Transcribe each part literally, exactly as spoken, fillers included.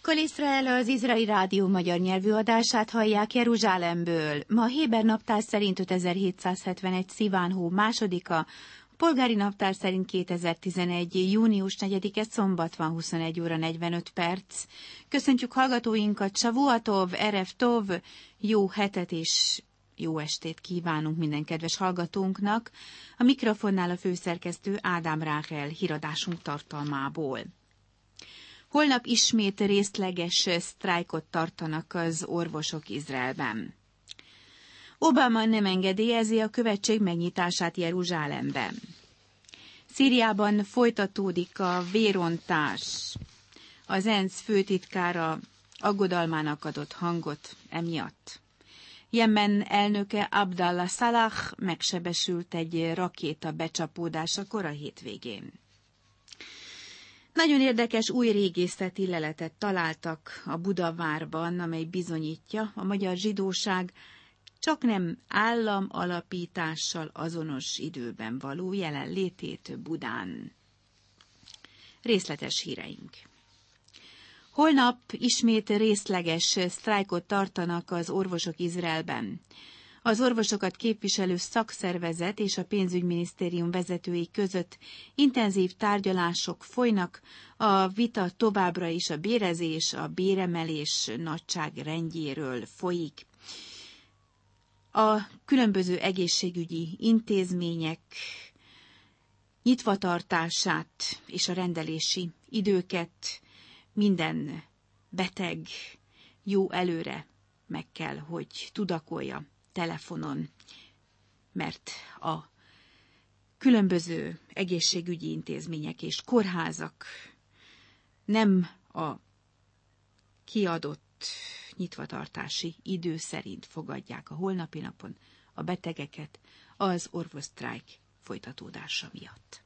Kol Izrael az Izraeli Rádió magyar nyelvű adását hallják Jeruzsálemből. Ma a héber naptár szerint ötezer-hétszázhetvenegy sziván hó másodika, a polgári naptár szerint kétezer-tizenegy június negyedike szombat van, huszonegy óra negyvenöt perc. Köszöntjük hallgatóinkat, Savuatov, Erev Tov, jó hetet és jó estét kívánunk minden kedves hallgatónknak. A mikrofonnál a főszerkesztő Ádám Ráhel híradásunk tartalmából. Holnap ismét részleges sztrájkot tartanak az orvosok Izraelben. Obama nem engedélyezi a követség megnyitását Jeruzsálemben. Szíriában folytatódik a vérontás. Az ENSZ főtitkára aggodalmának adott hangot emiatt. Jemen elnöke Abdallah Salah megsebesült egy rakéta becsapódásakor a hétvégén. Nagyon érdekes új régészeti leletet találtak a Budavárban, amely bizonyítja, a magyar zsidóság csaknem állam alapítással azonos időben való jelenlétét Budán. Részletes híreink. Holnap ismét részleges sztrájkot tartanak az orvosok Izraelben. Az orvosokat képviselő szakszervezet és a pénzügyminisztérium vezetői között intenzív tárgyalások folynak, a vita továbbra is a bérezés, a béremelés nagyságrendjéről folyik. A különböző egészségügyi intézmények nyitvatartását és a rendelési időket minden beteg jó előre meg kell, hogy tudakolja telefonon, mert a különböző egészségügyi intézmények és kórházak nem a kiadott nyitvatartási idő szerint fogadják a holnapi napon a betegeket az orvossztrájk folytatódása miatt.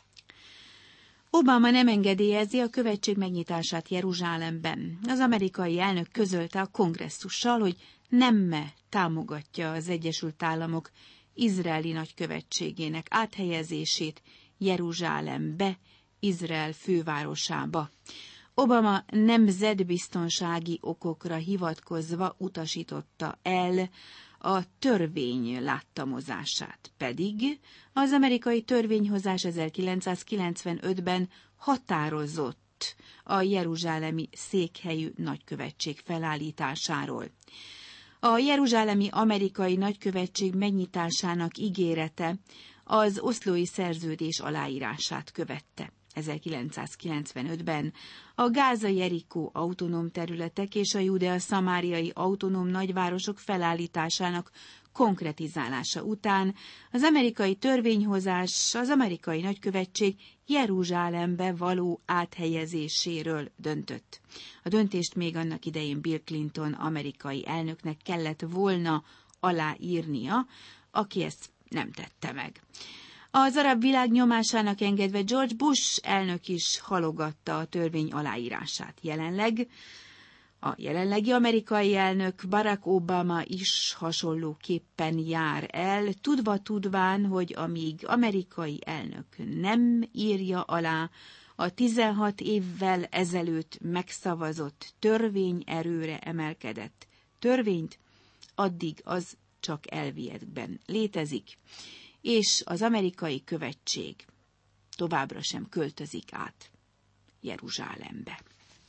Obama nem engedélyezi a követség megnyitását Jeruzsálemben. Az amerikai elnök közölte a kongresszussal, hogy nem támogatja az Egyesült Államok izraeli nagykövetségének áthelyezését Jeruzsálembe, Izrael fővárosába. Obama nemzetbiztonsági okokra hivatkozva utasította el a törvény láttamozását, pedig az amerikai törvényhozás ezerkilencszázkilencvenötben határozott a jeruzsálemi székhelyű nagykövetség felállításáról. A jeruzsálemi amerikai nagykövetség megnyitásának ígérete az oszlói szerződés aláírását követte. ezerkilencszázkilencvenötben a Gáza-Jerikó autonóm területek és a Judea-szamáriai autonóm nagyvárosok felállításának konkretizálása után az amerikai törvényhozás az amerikai nagykövetség Jeruzsálembe való áthelyezéséről döntött. A döntést még annak idején Bill Clinton amerikai elnöknek kellett volna aláírnia, aki ezt nem tette meg. Az arab világ nyomásának engedve George Bush elnök is halogatta a törvény aláírását. Jelenleg a jelenlegi amerikai elnök Barack Obama is hasonlóképpen jár el, tudva tudván, hogy amíg amerikai elnök nem írja alá a tizenhat évvel ezelőtt megszavazott törvény erőre emelkedett törvényt, addig az csak elviekben létezik, és az amerikai követség továbbra sem költözik át Jeruzsálembe.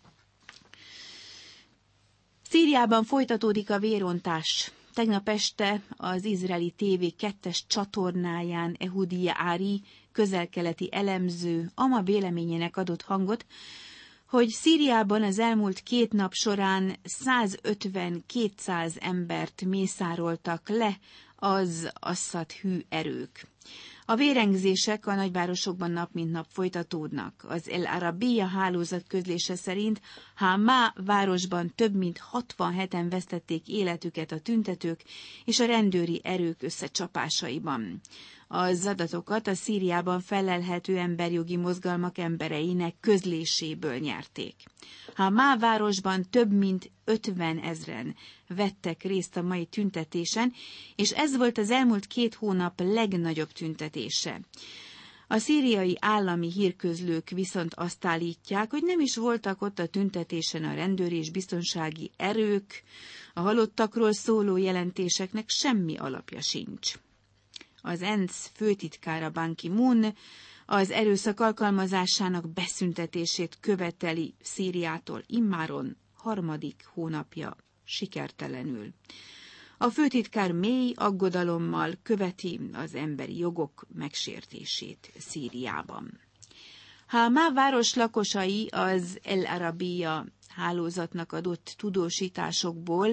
Szíriában folytatódik a vérontás. Tegnap este az izraeli té vé kettes csatornáján Ehudi Ari közel-keleti elemző ama véleményének adott hangot, hogy Szíriában az elmúlt két nap során százötven-kétszáz embert mészároltak le az Assad hű erők. A vérengzések a nagyvárosokban nap mint nap folytatódnak. Az El Arabiya hálózat közlése szerint Hamá városban több mint hatvanheten vesztették életüket a tüntetők és a rendőri erők összecsapásaiban. Az adatokat a Szíriában felelhető emberjogi mozgalmak embereinek közléséből nyerték. Hamá városban több mint ötven ezren vettek részt a mai tüntetésen, és ez volt az elmúlt két hónap legnagyobb tüntetése. A szíriai állami hírközlők viszont azt állítják, hogy nem is voltak ott a tüntetésen a rendőri és biztonsági erők, a halottakról szóló jelentéseknek semmi alapja sincs. Az ENSZ főtitkára Ban Ki-moon az erőszak alkalmazásának beszüntetését követeli Szíriától immáron harmadik hónapja sikertelenül. A főtitkár mély aggodalommal követi az emberi jogok megsértését Szíriában. Hámá város lakosai az El Arabiya hálózatnak adott tudósításokból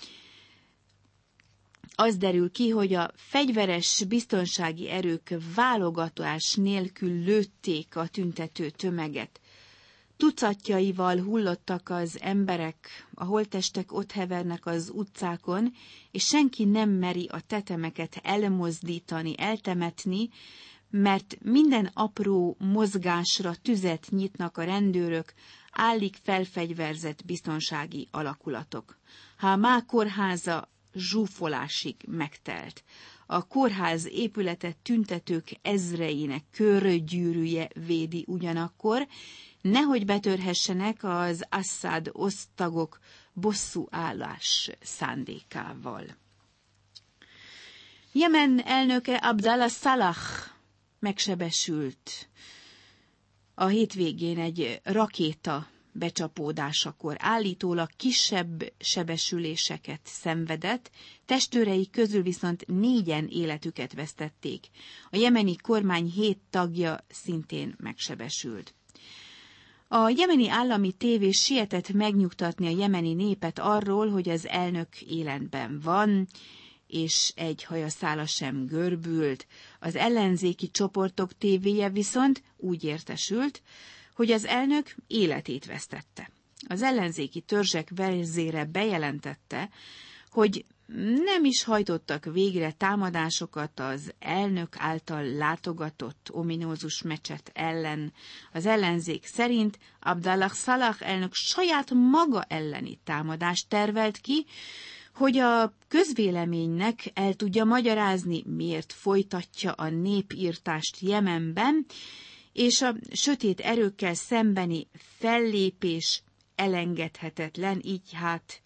az derül ki, hogy a fegyveres biztonsági erők válogatás nélkül lőtték a tüntető tömeget. Tucatjaival hullottak az emberek, a holttestek ott hevernek az utcákon, és senki nem meri a tetemeket elmozdítani, eltemetni, mert minden apró mozgásra tüzet nyitnak a rendőrök, állig felfegyverzett biztonsági alakulatok. Hámá kórháza zsúfolásig megtelt. A kórház épületet tüntetők ezreinek körgyűrűje védi ugyanakkor, nehogy betörhessenek az Assad osztagok bosszúállás szándékával. Jemen elnöke Abdallah Salah megsebesült a hétvégén egy rakéta becsapódásakor, állítólag kisebb sebesüléseket szenvedett, testőrei közül viszont négyen életüket vesztették. A jemeni kormány hét tagja szintén megsebesült. A jemeni állami tévé sietett megnyugtatni a jemeni népet arról, hogy az elnök életben van, és egy hajaszála sem görbült. Az ellenzéki csoportok tévéje viszont úgy értesült, hogy az elnök életét vesztette. Az ellenzéki törzsek vezére bejelentette, hogy nem is hajtottak végre támadásokat az elnök által látogatott ominózus mecset ellen. Az ellenzék szerint Abdallah Salah elnök saját maga elleni támadást tervelt ki, hogy a közvéleménynek el tudja magyarázni, miért folytatja a népírtást Jemenben, és a sötét erőkkel szembeni fellépés elengedhetetlen, így hát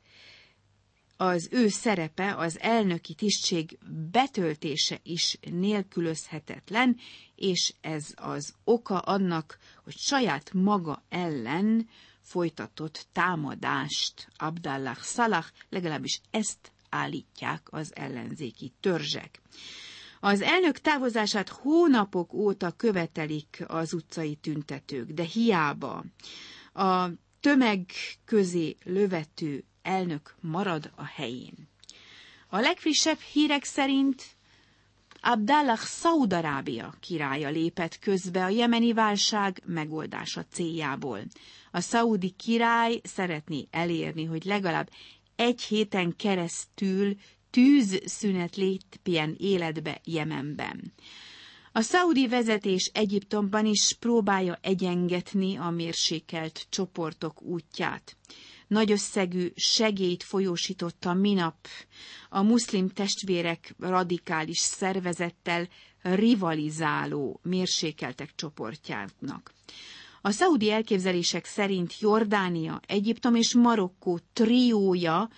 az ő szerepe, az elnöki tisztség betöltése is nélkülözhetetlen, és ez az oka annak, hogy saját maga ellen folytatott támadást Abdallah Salah, legalábbis ezt állítják az ellenzéki törzsek. Az elnök távozását hónapok óta követelik az utcai tüntetők, de hiába. A tömeg közé lövető elnök marad a helyén. A legfrissebb hírek szerint Abdallah Szaúd-Arábia királya lépett közbe a jemeni válság megoldása céljából. A szaúdi király szeretné elérni, hogy legalább egy héten keresztül tűzszünet lépjen életbe Jemenben. A szaúdi vezetés Egyiptomban is próbálja egyengetni a mérsékelt csoportok útját. Nagy összegű segélyt folyósította minap a muszlim testvérek radikális szervezettel rivalizáló mérsékeltek csoportjának. A szaúdi elképzelések szerint Jordánia, Egyiptom és Marokkó triója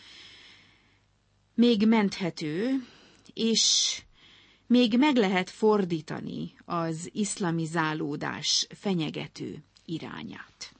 még menthető, és még meg lehet fordítani az iszlamizálódás fenyegető irányát.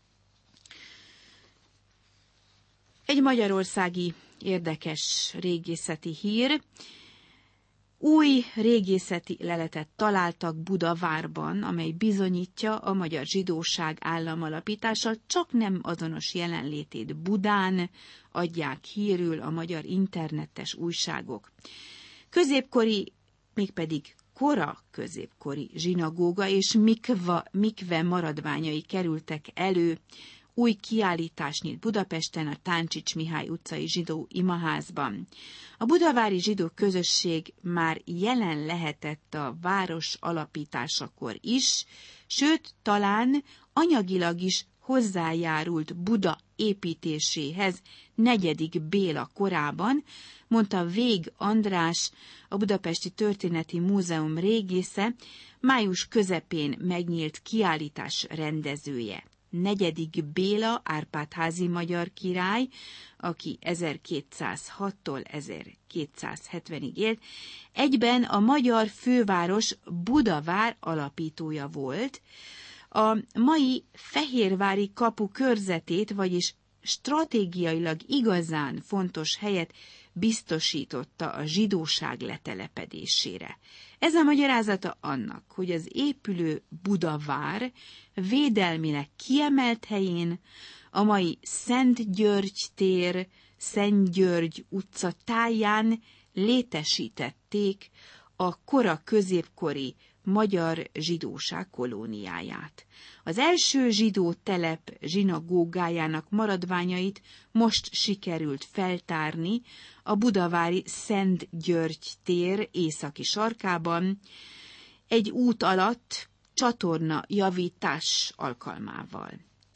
Egy magyarországi érdekes régészeti hír. Új régészeti leletet találtak Budavárban, amely bizonyítja a magyar zsidóság államalapítása csak nem azonos jelenlétét Budán, adják hírül a magyar internetes újságok. Középkori, mégpedig kora középkori zsinagóga és mikva, mikve maradványai kerültek elő. Új kiállítás nyílt Budapesten a Táncsics Mihály utcai zsidó imaházban. A budavári zsidó közösség már jelen lehetett a város alapításakor is, sőt, talán anyagilag is hozzájárult Buda építéséhez negyedik Béla korában, mondta Vég András, a Budapesti Történeti Múzeum régésze, május közepén megnyílt kiállítás rendezője. Negyedik Béla, Árpád-házi magyar király, aki ezerkétszázhattól ezerkétszázhetvenig élt, egyben a magyar főváros Budavár alapítója volt, a mai Fehérvári kapu körzetét, vagyis stratégiailag igazán fontos helyet biztosította a zsidóság letelepedésére. Ez a magyarázata annak, hogy az épülő Budavár védelmileg kiemelt helyén, a mai Szent György tér, Szent György utca táján létesítették a kora középkori magyar zsidóság kolóniáját. Az első zsidó telep zsinagógájának maradványait most sikerült feltárni a budavári Szent György tér északi sarkában, egy út alatt csatorna javítás alkalmával.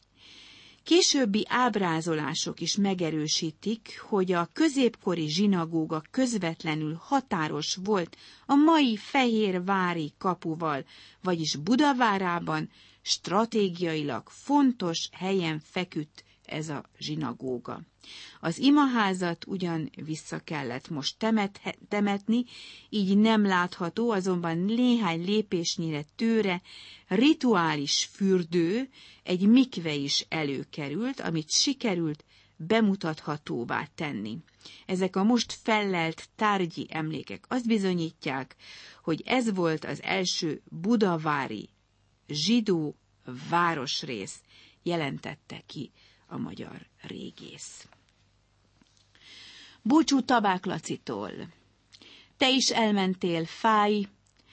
Későbbi ábrázolások is megerősítik, hogy a középkori zsinagóga közvetlenül határos volt a mai Fehérvári kapuval, vagyis Budavárában stratégiailag fontos helyen feküdt ez a zsinagóga. Az imaházat ugyan vissza kellett most temet, temetni, így nem látható, azonban néhány lépésnyire tőre rituális fürdő, egy mikve is előkerült, amit sikerült bemutathatóvá tenni. Ezek a most fellelt tárgyi emlékek azt bizonyítják, hogy ez volt az első budavári zsidó városrész, jelentette ki a magyar régész. Búcsú Tabák Lacitól. Te is elmentél, fáj,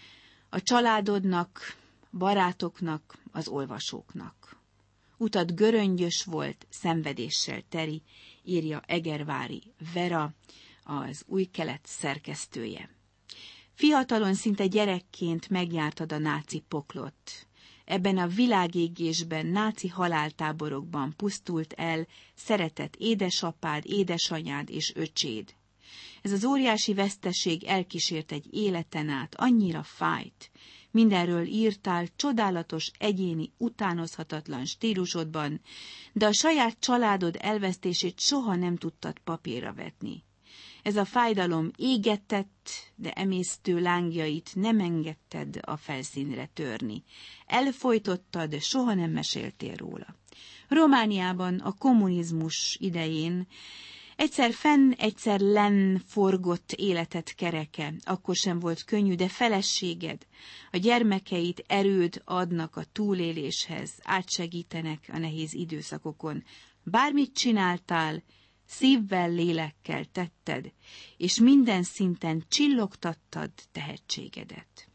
a családodnak, barátoknak, az olvasóknak. Utad göröngyös volt, szenvedéssel teri, írja Egervári Vera, az Új Kelet szerkesztője. Fiatalon, szinte gyerekként megjártad a náci poklot. Ebben a világégésben, náci haláltáborokban pusztult el szeretett édesapád, édesanyád és öcséd. Ez az óriási veszteség elkísért egy életen át, annyira fájt. Mindenről írtál csodálatos, egyéni, utánozhatatlan stílusodban, de a saját családod elvesztését soha nem tudtad papírra vetni. Ez a fájdalom égetett, de emésztő lángjait nem engedted a felszínre törni. Elfojtottad, de soha nem meséltél róla. Romániában a kommunizmus idején egyszer fenn, egyszer lenn forgott életet kereke, akkor sem volt könnyű, de feleséged, a gyermekeit erőd adnak a túléléshez, átsegítenek a nehéz időszakokon. Bármit csináltál, szívvel, lélekkel tetted, és minden szinten csillogtattad tehetségedet.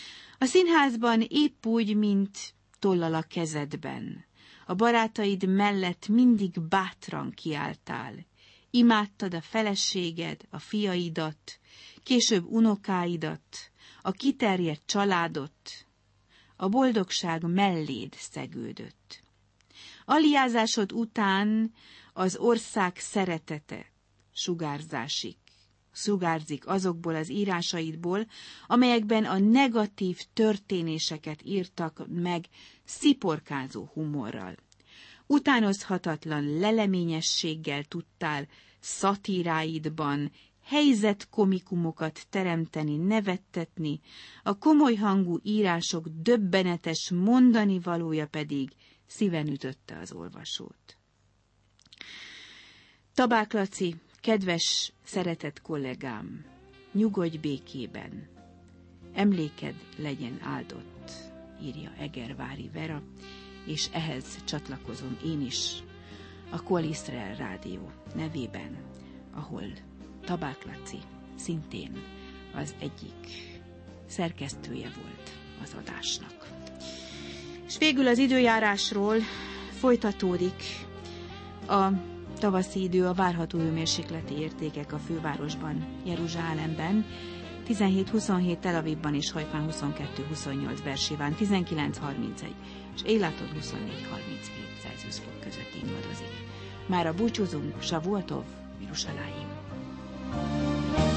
A színházban épp úgy, mint tollal a kezedben. A barátaid mellett mindig bátran kiálltál. Imádtad a feleséged, a fiaidat, később unokáidat, a kiterjedt családot. A boldogság melléd szegődött. Aliázásod után az ország szeretete sugárzásig, sugárzik azokból az írásaidból, amelyekben a negatív történéseket írtak meg sziporkázó humorral. Utánozhatatlan leleményességgel tudtál szatíráidban helyzetkomikumokat teremteni, nevettetni, a komoly hangú írások döbbenetes mondani valója pedig szíven ütötte az olvasót. Tabák Laci, kedves, szeretett kollégám, nyugodj békében, emléked legyen áldott, írja Egervári Vera, és ehhez csatlakozom én is a Kol Iszrael Rádió nevében, ahol Tabák Laci szintén az egyik szerkesztője volt az adásnak. És végül az időjárásról folytatódik a tavaszi idő, a várható hőmérsékleti értékek a fővárosban, Jeruzsálemben, tizenhét huszonhét, Tel Avivban és Hajfán huszonkettő huszonnyolc, Bersébán tizenkilenc harmincegy, és Éláton huszonnégy harminchét Celsius fok között ingadozik. Mára búcsúzunk, Savuatov, Jeruzsálem.